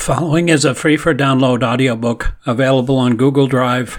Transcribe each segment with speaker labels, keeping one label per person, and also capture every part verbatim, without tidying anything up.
Speaker 1: The following is a free-for-download audiobook available on Google Drive.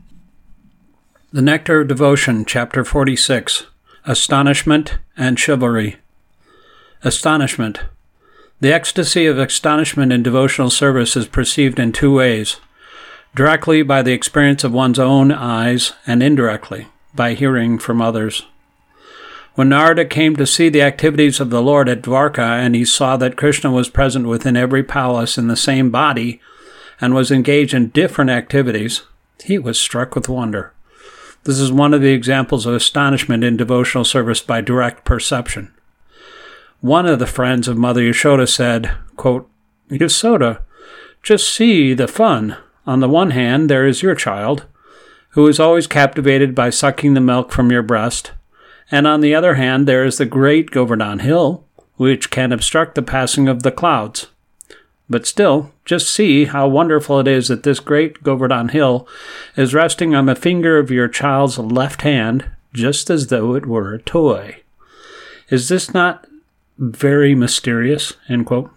Speaker 1: The Nectar of Devotion, Chapter forty-six, Astonishment and Chivalry. Astonishment. The ecstasy of astonishment in devotional service is perceived in two ways: directly by the experience of one's own eyes, and indirectly by hearing from others. When Narada came to see the activities of the Lord at Dwarka, and he saw that Krishna was present within every palace in the same body, and was engaged in different activities, he was struck with wonder. This is one of the examples of astonishment in devotional service by direct perception. One of the friends of Mother Yashoda said, quote, "Yasoda, just see the fun. On the one hand, there is your child, who is always captivated by sucking the milk from your breast, and on the other hand, there is the great Govardhan Hill, which can obstruct the passing of the clouds. But still, just see how wonderful it is that this great Govardhan Hill is resting on the finger of your child's left hand, just as though it were a toy. Is this not very mysterious?" End quote.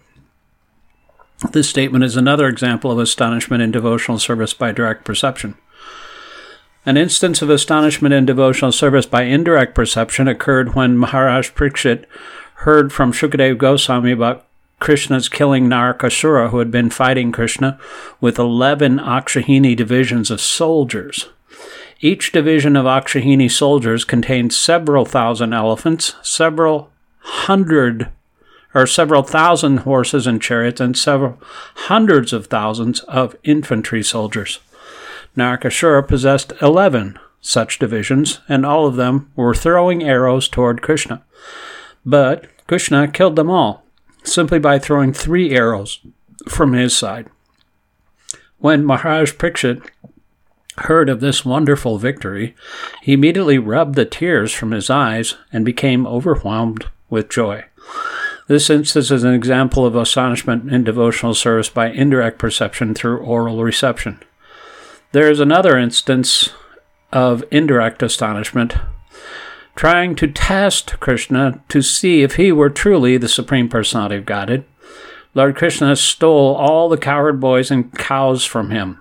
Speaker 1: This statement is another example of astonishment in devotional service by direct perception. An instance of astonishment in devotional service by indirect perception occurred when Maharaj Parikshit heard from Shukadeva Goswami about Krishna's killing Narakasura, who had been fighting Krishna with eleven Akshahini divisions of soldiers. Each division of Akshahini soldiers contained several thousand elephants, several hundred or several thousand horses and chariots, and several hundreds of thousands of infantry soldiers. Narakasura possessed eleven such divisions, and all of them were throwing arrows toward Krishna. But Krishna killed them all, simply by throwing three arrows from his side. When Maharaj Parikshit heard of this wonderful victory, he immediately rubbed the tears from his eyes and became overwhelmed with joy. This instance is an example of astonishment in devotional service by indirect perception through oral reception. There is another instance of indirect astonishment. Trying to test Krishna to see if he were truly the Supreme Personality of Godhead, Lord Krishna stole all the cowherd boys and cows from him.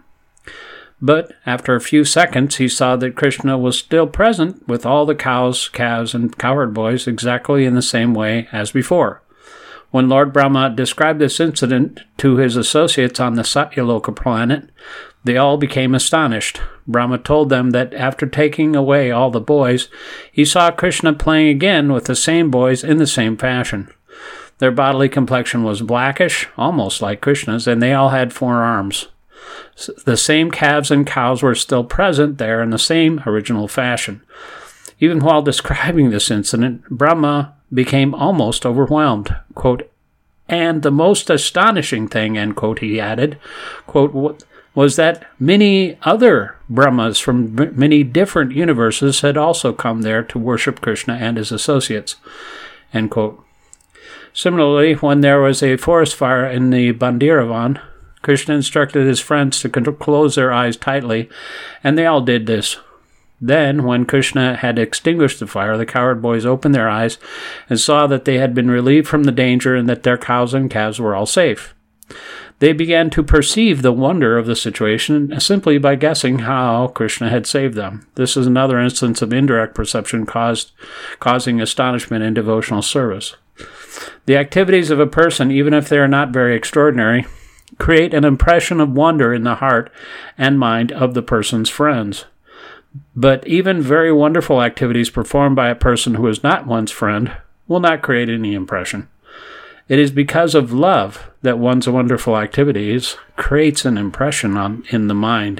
Speaker 1: But after a few seconds, he saw that Krishna was still present with all the cows, calves, and cowherd boys exactly in the same way as before. When Lord Brahma described this incident to his associates on the Satyaloka planet, they all became astonished. Brahma told them that after taking away all the boys, he saw Krishna playing again with the same boys in the same fashion. Their bodily complexion was blackish, almost like Krishna's, and they all had four arms. The same calves and cows were still present there in the same original fashion. Even while describing this incident, Brahma became almost overwhelmed. Quote, "And the most astonishing thing," end quote, he added, quote, was that many other Brahmas from many different universes had also come there to worship Krishna and his associates. End quote. Similarly, when there was a forest fire in the Bandiravan, Krishna instructed his friends to close their eyes tightly, and they all did this. Then, when Krishna had extinguished the fire, the cowherd boys opened their eyes and saw that they had been relieved from the danger and that their cows and calves were all safe. They began to perceive the wonder of the situation simply by guessing how Krishna had saved them. This is another instance of indirect perception caused, causing astonishment in devotional service. The activities of a person, even if they are not very extraordinary, create an impression of wonder in the heart and mind of the person's friends. But even very wonderful activities performed by a person who is not one's friend will not create any impression. It is because of love that one's wonderful activities creates an impression on, in the mind.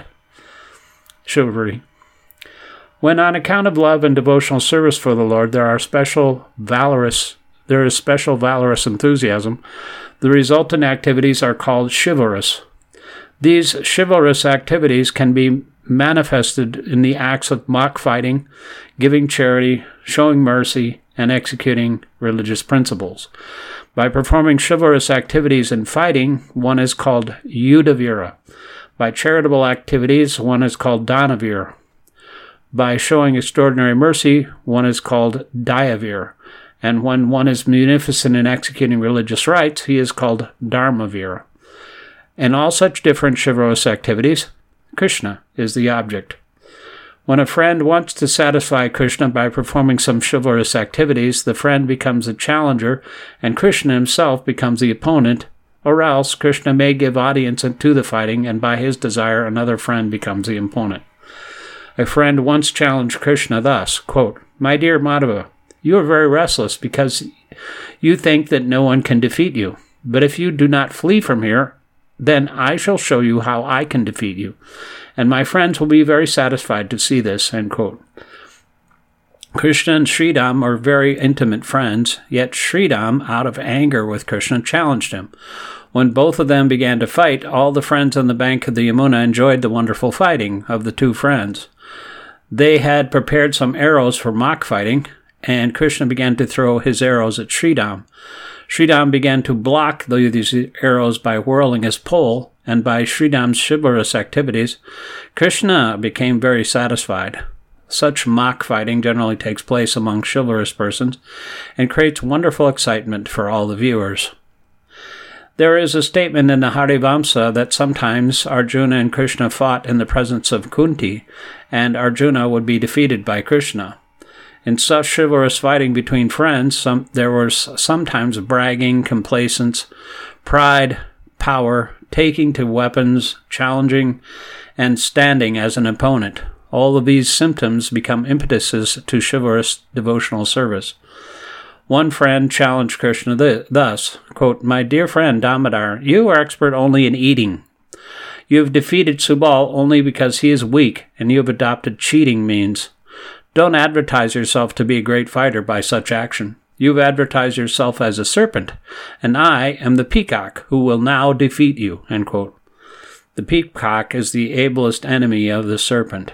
Speaker 1: Chivalry. When on account of love and devotional service for the Lord there are special valorous, there is special valorous enthusiasm, the resultant activities are called chivalrous. These chivalrous activities can be manifested in the acts of mock fighting, giving charity, showing mercy, and executing religious principles. By performing chivalrous activities in fighting, one is called Yudhavira. By charitable activities, one is called Danavir. By showing extraordinary mercy, one is called Dayavir. And when one is munificent in executing religious rites, he is called Dharmavir. In all such different chivalrous activities, Krishna is the object. When a friend wants to satisfy Krishna by performing some chivalrous activities, the friend becomes the challenger, and Krishna himself becomes the opponent, or else Krishna may give audience to the fighting, and by his desire another friend becomes the opponent. A friend once challenged Krishna thus, quote, "My dear Madhava, you are very restless because you think that no one can defeat you. But if you do not flee from here, then I shall show you how I can defeat you, and my friends will be very satisfied to see this." End quote. Krishna and Sridham are very intimate friends, yet Sridham, out of anger with Krishna, challenged him. When both of them began to fight, all the friends on the bank of the Yamuna enjoyed the wonderful fighting of the two friends. They had prepared some arrows for mock fighting, and Krishna began to throw his arrows at Sridham. Sridham began to block these arrows by whirling his pole, and by Sridham's chivalrous activities, Krishna became very satisfied. Such mock fighting generally takes place among chivalrous persons and creates wonderful excitement for all the viewers. There is a statement in the Harivamsa that sometimes Arjuna and Krishna fought in the presence of Kunti, and Arjuna would be defeated by Krishna. In such chivalrous fighting between friends, some, there was sometimes bragging, complacence, pride, power, taking to weapons, challenging, and standing as an opponent. All of these symptoms become impetuses to chivalrous devotional service. One friend challenged Krishna th- thus, quote, "My dear friend Damodar, you are expert only in eating. You have defeated Subal only because he is weak, and you have adopted cheating means. Don't advertise yourself to be a great fighter by such action. You have advertised yourself as a serpent, and I am the peacock who will now defeat you." End quote. The peacock is the ablest enemy of the serpent.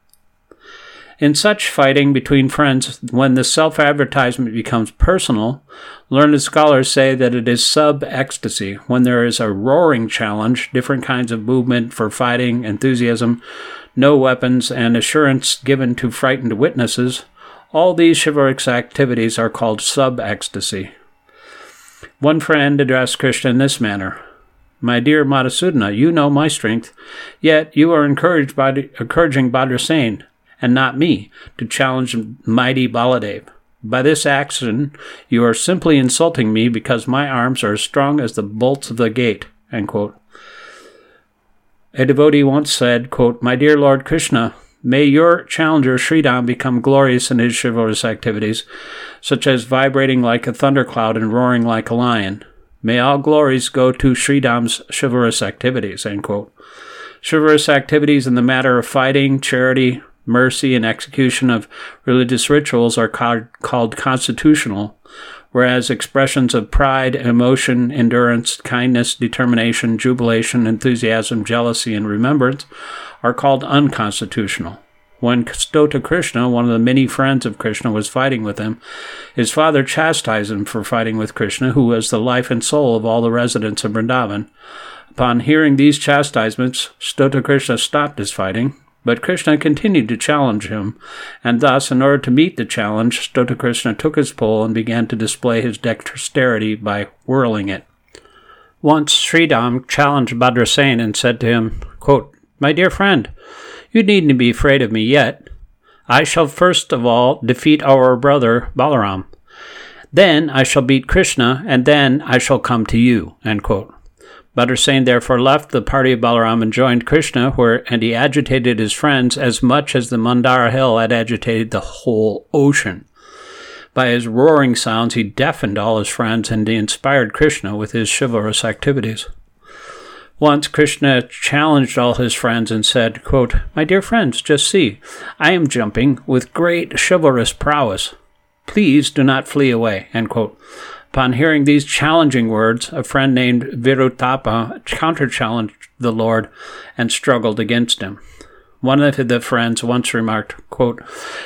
Speaker 1: In such fighting between friends, when the self-advertisement becomes personal, learned scholars say that it is sub-ecstasy. When there is a roaring challenge, different kinds of movement for fighting, enthusiasm, no weapons, and assurance given to frightened witnesses, all these chivalrous activities are called sub-ecstasy. One friend addressed Krishna in this manner, "My dear Madhusudana, you know my strength, yet you are encouraged by the, encouraging Bhadrasena, and not me, to challenge mighty Baladev. By this action, you are simply insulting me because my arms are as strong as the bolts of the gate." End quote. A devotee once said, quote, "My dear Lord Krishna, may your challenger Sridham become glorious in his chivalrous activities, such as vibrating like a thundercloud and roaring like a lion. May all glories go to Sridham's chivalrous activities." End quote. Chivalrous activities in the matter of fighting, charity, mercy, and execution of religious rituals are called, called constitutional, whereas expressions of pride, emotion, endurance, kindness, determination, jubilation, enthusiasm, jealousy, and remembrance are called unconstitutional. When Stota Krishna, one of the many friends of Krishna, was fighting with him, his father chastised him for fighting with Krishna, who was the life and soul of all the residents of Vrindavan. Upon hearing these chastisements, Stota Krishna stopped his fighting, but Krishna continued to challenge him, and thus, in order to meet the challenge, Stota Krishna took his pole and began to display his dexterity by whirling it. Once Sridham challenged Bhadrasena and said to him, quote, "My dear friend, you needn't be afraid of me yet. I shall first of all defeat our brother Balaram. Then I shall beat Krishna, and then I shall come to you." End quote. Bhadrasena therefore left the party of Balaram and joined Krishna, where and he agitated his friends as much as the Mandara hill had agitated the whole ocean. By his roaring sounds he deafened all his friends, and he inspired Krishna with his chivalrous activities. Once Krishna challenged all his friends and said, quote, "My dear friends, just see, I am jumping with great chivalrous prowess. Please do not flee away." End quote. Upon hearing these challenging words, a friend named Virutapa counter-challenged the Lord and struggled against him. One of the friends once remarked, quote,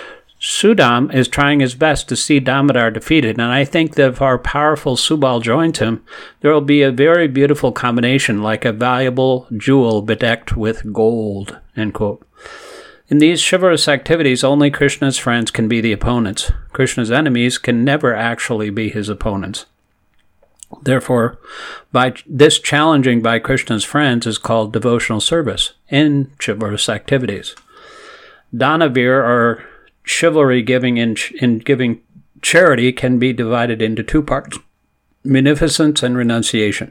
Speaker 1: "Sudam is trying his best to see Damodar defeated, and I think that if our powerful Subal joins him, there will be a very beautiful combination, like a valuable jewel bedecked with gold." End quote. In these chivalrous activities, only Krishna's friends can be the opponents. Krishna's enemies can never actually be his opponents. Therefore, by this challenging by Krishna's friends is called devotional service in chivalrous activities. Danavir, or chivalry giving in, in giving charity, can be divided into two parts: munificence and renunciation.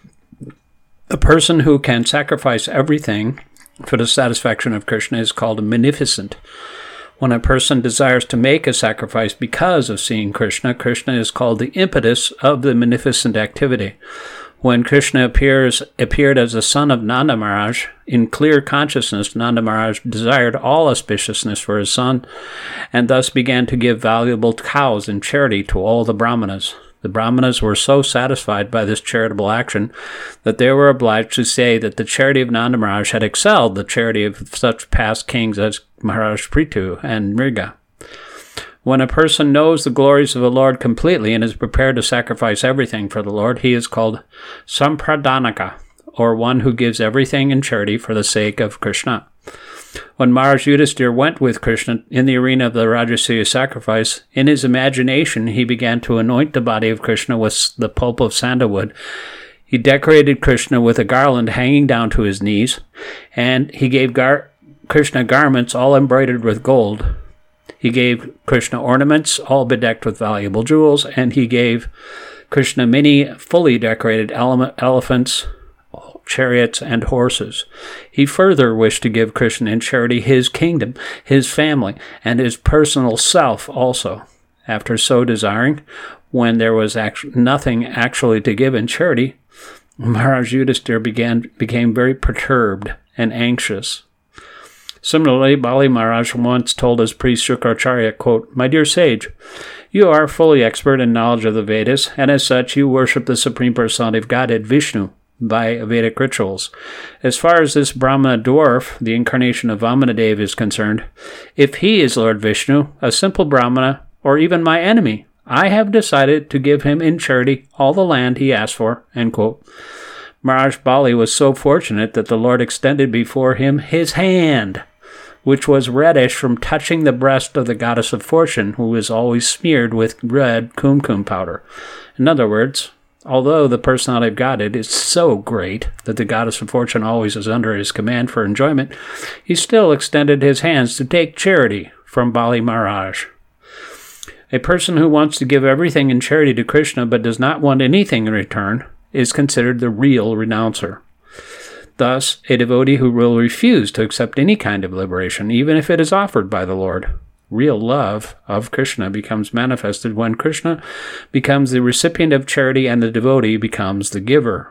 Speaker 1: A person who can sacrifice everything for the satisfaction of Krishna is called a munificent. When a person desires to make a sacrifice because of seeing Krishna, Krishna is called the impetus of the munificent activity. When Krishna appears appeared as the son of Nanda Maharaj, in clear consciousness, Nanda Maharaj desired all auspiciousness for his son, and thus began to give valuable cows in charity to all the Brahmanas. The Brahmanas were so satisfied by this charitable action that they were obliged to say that the charity of Nanda Maharaj had excelled the charity of such past kings as Maharaj Prithu and Mriga. When a person knows the glories of the Lord completely and is prepared to sacrifice everything for the Lord, he is called Sampradhanaka, or one who gives everything in charity for the sake of Krishna. When Maharaj Yudhisthira went with Krishna in the arena of the Rajasuya sacrifice, in his imagination he began to anoint the body of Krishna with the pulp of sandalwood. He decorated Krishna with a garland hanging down to his knees, and he gave gar- Krishna garments all embroidered with gold. He gave Krishna ornaments all bedecked with valuable jewels, and he gave Krishna many fully decorated ele- elephants, chariots, and horses. He further wished to give Krishna in charity his kingdom, his family, and his personal self also. After so desiring, when there was act- nothing actually to give in charity, Maharaj Yudhisthira began, became very perturbed and anxious. Similarly, Bali Maharaj once told his priest Shukracharya, quote, "My dear sage, you are fully expert in knowledge of the Vedas, and as such you worship the Supreme Personality of Godhead, Vishnu, by Vedic rituals. As far as this Brahmana dwarf, the incarnation of Vamanadeva, is concerned, if he is Lord Vishnu, a simple Brahmana, or even my enemy, I have decided to give him in charity all the land he asked for." End quote. Maharaj Bali was so fortunate that the Lord extended before him his hand, which was reddish from touching the breast of the goddess of fortune, who is always smeared with red kumkum powder. In other words, although the personality of Godhead is so great that the goddess of fortune always is under his command for enjoyment, he still extended his hands to take charity from Bali Maharaj. A person who wants to give everything in charity to Krishna but does not want anything in return is considered the real renouncer. Thus, a devotee who will refuse to accept any kind of liberation, even if it is offered by the Lord. Real love of Krishna becomes manifested when Krishna becomes the recipient of charity and the devotee becomes the giver.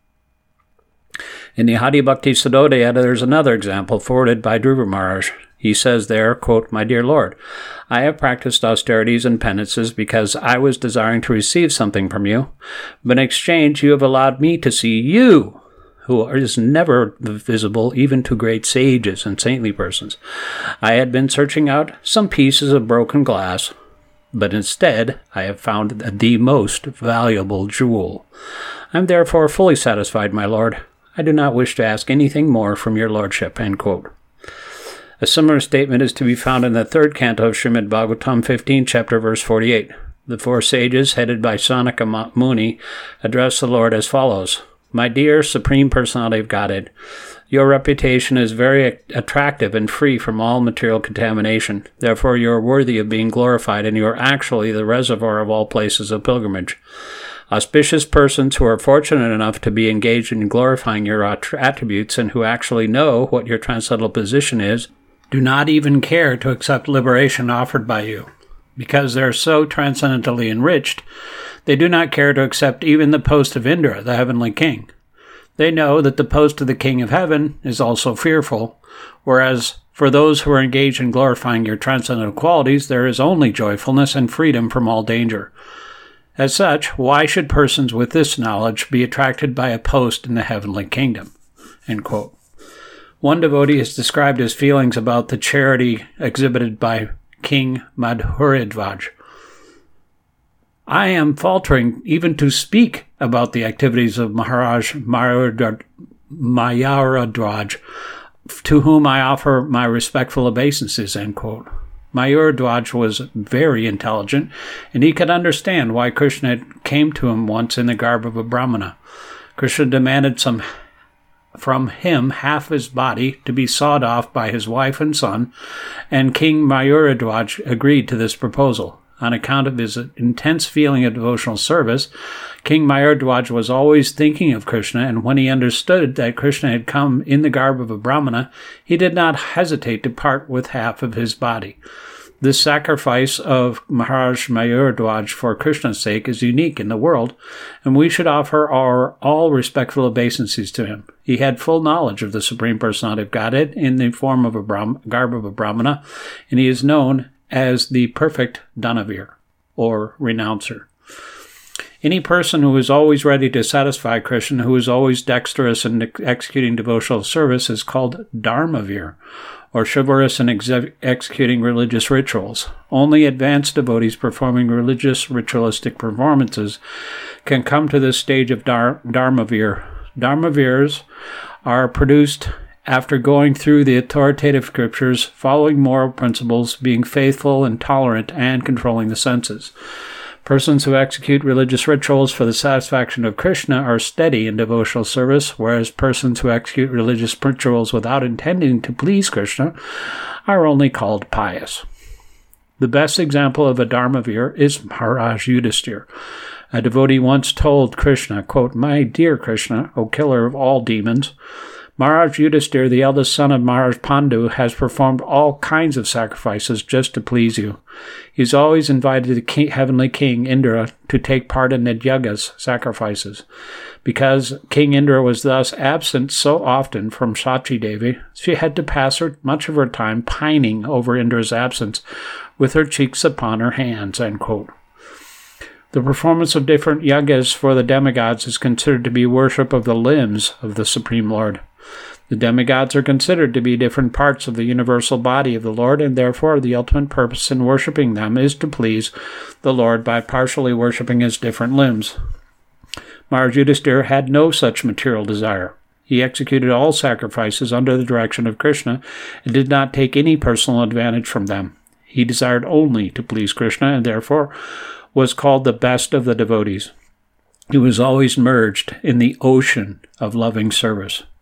Speaker 1: In the Hadi Bhakti Sudodaya, there's another example forwarded by Dhruva Maharaj. He says there, quote, "My dear Lord, I have practiced austerities and penances because I was desiring to receive something from you, but in exchange you have allowed me to see you, who is never visible even to great sages and saintly persons. I had been searching out some pieces of broken glass, but instead I have found the most valuable jewel. I am therefore fully satisfied, my Lord. I do not wish to ask anything more from your lordship." End quote. A similar statement is to be found in the third canto of Srimad Bhagavatam fifteen, chapter verse forty-eight. The four sages, headed by Sanaka Muni, address the Lord as follows: "My dear Supreme Personality of Godhead, your reputation is very attractive and free from all material contamination. Therefore, you are worthy of being glorified, and you are actually the reservoir of all places of pilgrimage. Auspicious persons who are fortunate enough to be engaged in glorifying your attributes and who actually know what your transcendental position is, do not even care to accept liberation offered by you. Because they are so transcendently enriched, they do not care to accept even the post of Indra, the heavenly king. They know that the post of the king of heaven is also fearful, whereas for those who are engaged in glorifying your transcendental qualities, there is only joyfulness and freedom from all danger. As such, why should persons with this knowledge be attracted by a post in the heavenly kingdom?" End quote. One devotee is described as feelings about the charity exhibited by King Madhuridvaj. "I am faltering even to speak about the activities of Maharaj Mayaradvaj, to whom I offer my respectful obeisances." End quote. Mayurdhwaj was very intelligent, and he could understand why Krishna came to him once in the garb of a Brahmana. Krishna demanded some from him half his body to be sawed off by his wife and son, and King Mayurdhwaj agreed to this proposal. On account of his intense feeling of devotional service, King Mayurdhwaj was always thinking of Krishna, and when he understood that Krishna had come in the garb of a Brahmana, he did not hesitate to part with half of his body. This sacrifice of Maharaj Mayurdhwaj for Krishna's sake is unique in the world, and we should offer our all respectful obeisances to him. He had full knowledge of the Supreme Personality of Godhead in the form of a Brahm- garb of a Brahmana, and he is known as the perfect Danavir, or renouncer. Any person who is always ready to satisfy Krishna, who is always dexterous in executing devotional service, is called Dharmavir, or chivalrous in exe- executing religious rituals. Only advanced devotees performing religious ritualistic performances can come to this stage of Dhar- Dharmavir. Dharmavirs are produced after going through the authoritative scriptures, following moral principles, being faithful and tolerant, and controlling the senses. Persons who execute religious rituals for the satisfaction of Krishna are steady in devotional service, whereas persons who execute religious rituals without intending to please Krishna are only called pious. The best example of a Dharmavir is Maharaj Yudhisthira. A devotee once told Krishna, quote, "My dear Krishna, O killer of all demons, Maharaj Yudhisthira, the eldest son of Maharaj Pandu, has performed all kinds of sacrifices just to please you. He's always invited the king, heavenly king, Indra, to take part in the yajnas, sacrifices. Because King Indra was thus absent so often from Sachi Devi, she had to pass her, much of her time pining over Indra's absence, with her cheeks upon her hands," end quote. The performance of different yajnas for the demigods is considered to be worship of the limbs of the Supreme Lord. The demigods are considered to be different parts of the universal body of the Lord, and therefore the ultimate purpose in worshipping them is to please the Lord by partially worshipping his different limbs. Maharaj Yudhisthira had no such material desire. He executed all sacrifices under the direction of Krishna and did not take any personal advantage from them. He desired only to please Krishna, and therefore was called the best of the devotees. He was always merged in the ocean of loving service.